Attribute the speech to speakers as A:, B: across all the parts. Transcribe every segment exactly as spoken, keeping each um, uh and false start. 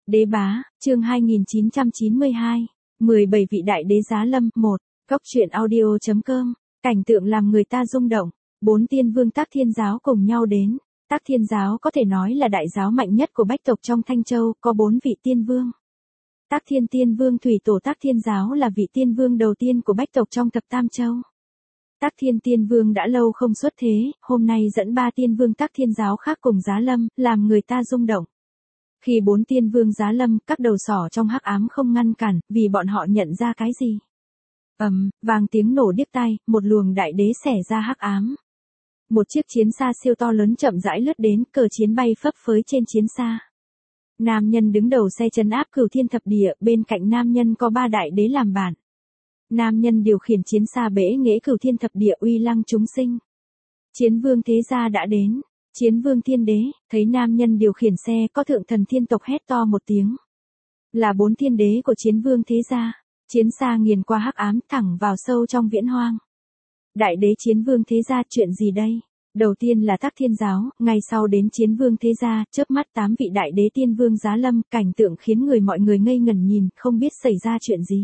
A: Đế bá, chương hai nghìn chín trăm chín mươi hai, mười bảy vị đại đế giá lâm, một, góc truyện audio.com, cảnh tượng làm người ta rung động, bốn tiên vương Tắc Thiên Giáo cùng nhau đến, Tắc Thiên Giáo có thể nói là đại giáo mạnh nhất của bách tộc trong Thanh Châu, có bốn vị tiên vương. Tắc Thiên Tiên Vương Thủy Tổ Tắc Thiên Giáo là vị tiên vương đầu tiên của bách tộc trong thập Tam Châu. Tắc Thiên Tiên Vương đã lâu không xuất thế, hôm nay dẫn ba tiên vương Tắc Thiên Giáo khác cùng giá lâm, làm người ta rung động. Khi bốn tiên vương giá lâm, các đầu sỏ trong hắc ám không ngăn cản, vì bọn họ nhận ra cái gì. Ầm, um, vang tiếng nổ điếc tai, một luồng đại đế xẻ ra hắc ám. Một chiếc chiến xa siêu to lớn chậm rãi lướt đến, cờ chiến bay phấp phới trên chiến xa. Nam nhân đứng đầu xe trấn áp cửu thiên thập địa, bên cạnh nam nhân có ba đại đế làm bạn. Nam nhân điều khiển chiến xa bẽ nghễ cửu thiên thập địa uy lăng chúng sinh. Chiến vương thế gia đã đến. Chiến vương thiên đế, thấy nam nhân điều khiển xe có thượng thần thiên tộc hét to một tiếng. Là bốn thiên đế của chiến vương thế gia. Chiến xa nghiền qua hắc ám thẳng vào sâu trong viễn hoang. Đại đế chiến vương thế gia chuyện gì đây? Đầu tiên là Tắc Thiên Giáo, ngày sau đến chiến vương thế gia, chớp mắt tám vị đại đế tiên vương giá lâm, cảnh tượng khiến người mọi người ngây ngẩn nhìn, không biết xảy ra chuyện gì.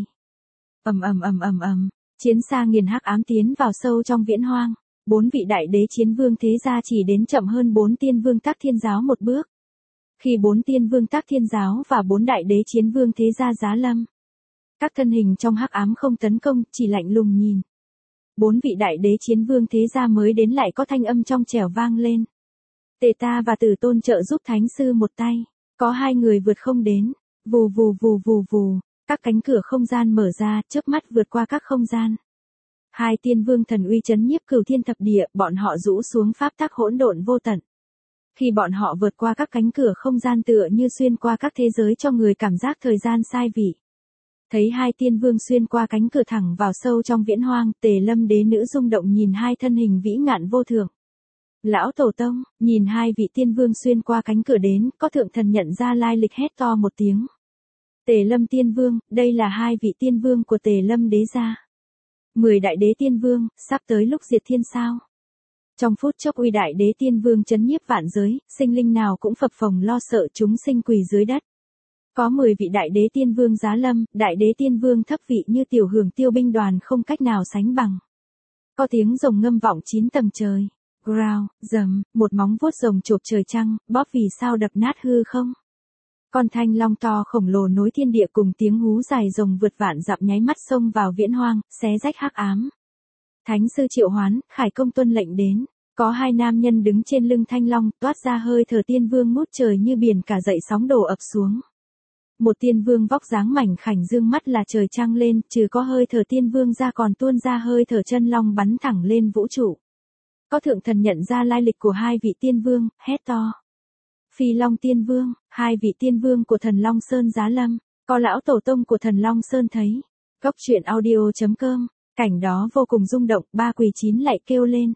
A: Ầm ầm ầm ầm ầm, chiến xa nghiền hắc ám tiến vào sâu trong viễn hoang. Bốn vị đại đế chiến vương thế gia chỉ đến chậm hơn bốn tiên vương Tắc Thiên Giáo một bước. Khi bốn tiên vương Tắc Thiên Giáo và bốn đại đế chiến vương thế gia giá lâm, các thân hình trong hắc ám không tấn công, chỉ lạnh lùng nhìn. Bốn vị đại đế chiến vương thế gia mới đến lại có thanh âm trong trẻo vang lên. Tề ta và Tử Tôn trợ giúp thánh sư một tay, có hai người vượt không đến, vù vù vù vù vù, các cánh cửa không gian mở ra, chớp mắt vượt qua các không gian. Hai tiên vương thần uy chấn nhiếp cửu thiên thập địa, bọn họ rũ xuống pháp tắc hỗn độn vô tận. Khi bọn họ vượt qua các cánh cửa không gian tựa như xuyên qua các thế giới cho người cảm giác thời gian sai vị. Thấy hai tiên vương xuyên qua cánh cửa thẳng vào sâu trong viễn hoang, Tề Lâm đế nữ rung động nhìn hai thân hình vĩ ngạn vô thượng. Lão Tổ Tông, nhìn hai vị tiên vương xuyên qua cánh cửa đến, có thượng thần nhận ra lai lịch hét to một tiếng. Tề Lâm tiên vương, đây là hai vị tiên vương của Tề Lâm đế gia. Mười đại đế tiên vương, sắp tới lúc diệt thiên sao. Trong phút chốc uy đại đế tiên vương chấn nhiếp vạn giới, sinh linh nào cũng phập phồng lo sợ chúng sinh quỳ dưới đất. Có mười vị đại đế tiên vương giá lâm, đại đế tiên vương thấp vị như tiểu hưởng tiêu binh đoàn không cách nào sánh bằng. Có tiếng rồng ngâm vọng chín tầng trời. Growl, rầm, một móng vuốt rồng chộp trời trăng, bóp vì sao đập nát hư không. Con thanh long to khổng lồ nối thiên địa cùng tiếng hú dài rồng vượt vạn dặm nháy mắt xông vào viễn hoang, xé rách hắc ám. Thánh sư triệu hoán, khải công tuân lệnh đến. Có hai nam nhân đứng trên lưng thanh long, toát ra hơi thở tiên vương ngút trời như biển cả dậy sóng đổ ập xuống. Một tiên vương vóc dáng mảnh khảnh dương mắt là trời trăng lên, trừ có hơi thở tiên vương ra còn tuôn ra hơi thở chân long bắn thẳng lên vũ trụ. Có thượng thần nhận ra lai lịch của hai vị tiên vương, hét to. Phi Long Tiên Vương, hai vị tiên vương của Thần Long Sơn giá lâm, có lão tổ tông của Thần Long Sơn thấy. Góc truyện audio.com, cảnh đó vô cùng rung động, ba quỳ chín lại kêu lên.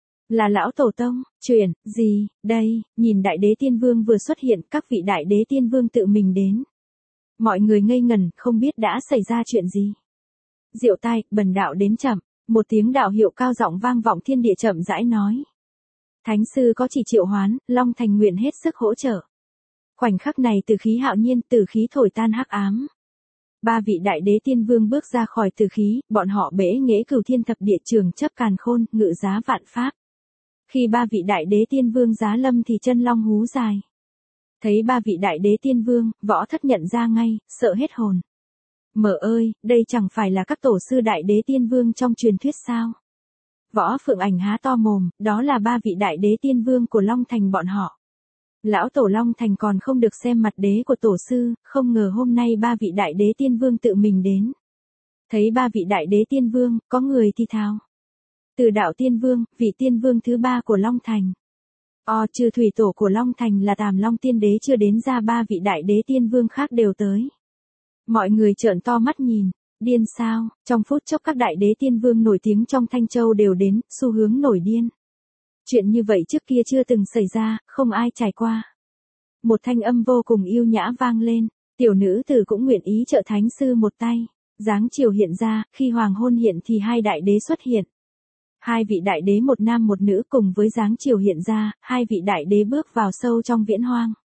A: Là lão tổ tông, chuyện, gì, đây, nhìn đại đế tiên vương vừa xuất hiện, các vị đại đế tiên vương tự mình đến. Mọi người ngây ngẩn, không biết đã xảy ra chuyện gì. Diệu tai, bần đạo đến chậm, một tiếng đạo hiệu cao giọng vang vọng thiên địa chậm rãi nói. Thánh sư có chỉ triệu hoán, Long Thành nguyện hết sức hỗ trợ. Khoảnh khắc này tử khí hạo nhiên, tử khí thổi tan hắc ám. Ba vị đại đế tiên vương bước ra khỏi tử khí, bọn họ bẽ nghễ cửu thiên thập địa trường chấp càn khôn, ngự giá vạn pháp. Khi ba vị đại đế tiên vương giá lâm thì chân long hú dài. Thấy ba vị đại đế tiên vương, Võ Thất nhận ra ngay, sợ hết hồn. Mở ơi, đây chẳng phải là các tổ sư đại đế tiên vương trong truyền thuyết sao? Võ Phượng Ảnh há to mồm, đó là ba vị đại đế tiên vương của Long Thành bọn họ. Lão tổ Long Thành còn không được xem mặt đế của tổ sư, không ngờ hôm nay ba vị đại đế tiên vương tự mình đến. Thấy ba vị đại đế tiên vương, có người thì thào. Từ đạo tiên vương, vị tiên vương thứ ba của Long Thành. O trừ thủy tổ của Long Thành là Tàm Long tiên đế chưa đến ra ba vị đại đế tiên vương khác đều tới. Mọi người trợn to mắt nhìn. Điên sao, trong phút chốc các đại đế tiên vương nổi tiếng trong Thanh Châu đều đến, xu hướng nổi điên. Chuyện như vậy trước kia chưa từng xảy ra, không ai trải qua. Một thanh âm vô cùng yêu nhã vang lên, tiểu nữ tử cũng nguyện ý trợ thánh sư một tay. Dáng chiều hiện ra, khi hoàng hôn hiện thì hai đại đế xuất hiện. Hai vị đại đế một nam một nữ cùng với dáng chiều hiện ra, hai vị đại đế bước vào sâu trong viễn hoang.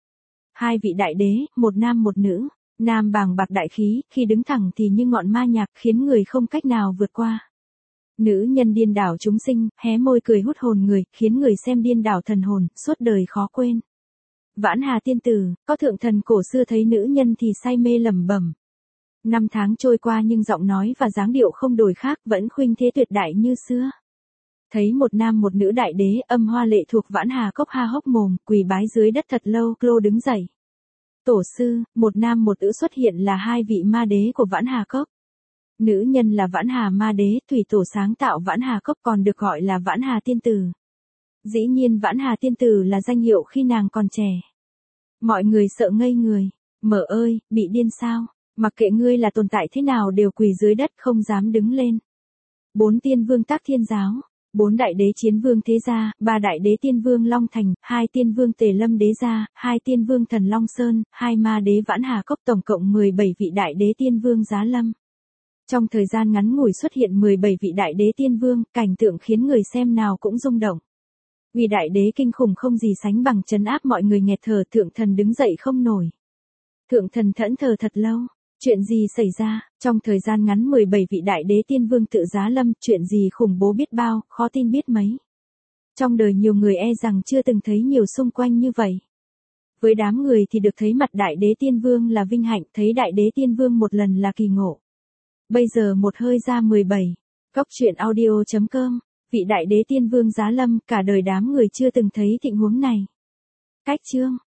A: Hai vị đại đế, một nam một nữ. Nam bàng bạc đại khí, khi đứng thẳng thì như ngọn ma nhạc khiến người không cách nào vượt qua. Nữ nhân điên đảo chúng sinh, hé môi cười hút hồn người, khiến người xem điên đảo thần hồn, suốt đời khó quên. Vãn Hà tiên tử, có thượng thần cổ xưa thấy nữ nhân thì say mê lẩm bẩm. Năm tháng trôi qua nhưng giọng nói và dáng điệu không đổi khác, vẫn khuynh thế tuyệt đại như xưa. Thấy một nam một nữ đại đế, âm hoa lệ thuộc Vãn Hà cốc ha hốc mồm, quỳ bái dưới đất thật lâu, Clô đứng dậy. Tổ sư, một nam một nữ xuất hiện là hai vị ma đế của Vãn Hà cốc. Nữ nhân là Vãn Hà ma đế, thủy tổ sáng tạo Vãn Hà cốc còn được gọi là Vãn Hà tiên tử. Dĩ nhiên Vãn Hà tiên tử là danh hiệu khi nàng còn trẻ. Mọi người sợ ngây người. Mở ơi, bị điên sao? Mặc kệ ngươi là tồn tại thế nào đều quỳ dưới đất không dám đứng lên. Bốn tiên vương Tác Thiên giáo, bốn đại đế Chiến Vương Thế Gia, ba đại đế Tiên Vương Long Thành, hai tiên vương Tề Lâm Đế Gia, hai tiên vương Thần Long Sơn, hai ma đế Vãn Hà cốc, tổng cộng mười bảy vị đại đế tiên vương giá lâm. Trong thời gian ngắn ngủi xuất hiện mười bảy vị đại đế tiên vương, cảnh tượng khiến người xem nào cũng rung động. Vì đại đế kinh khủng không gì sánh bằng, trấn áp mọi người nghẹt thở, thượng thần đứng dậy không nổi. Thượng thần thẫn thờ thật lâu. Chuyện gì xảy ra? Trong thời gian ngắn mười bảy vị đại đế tiên vương tự giá lâm, chuyện gì khủng bố biết bao, khó tin biết mấy. Trong đời nhiều người e rằng chưa từng thấy nhiều xung quanh như vậy. Với đám người thì được thấy mặt đại đế tiên vương là vinh hạnh, thấy đại đế tiên vương một lần là kỳ ngộ. Bây giờ một hơi ra mười bảy. Góc truyện audio chấm com. Vị đại đế tiên vương giá lâm, cả đời đám người chưa từng thấy tình huống này. Cách chương